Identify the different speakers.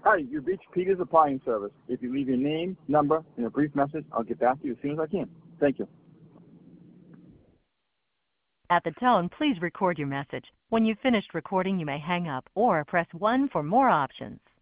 Speaker 1: Hi, you've reached Peter's Appliance Service. If you leave your name, number, and a brief message, I'll get back to you as soon as I can. Thank you.
Speaker 2: At the tone, please record your message. When you've finished recording, you may hang up or press 1 for more options.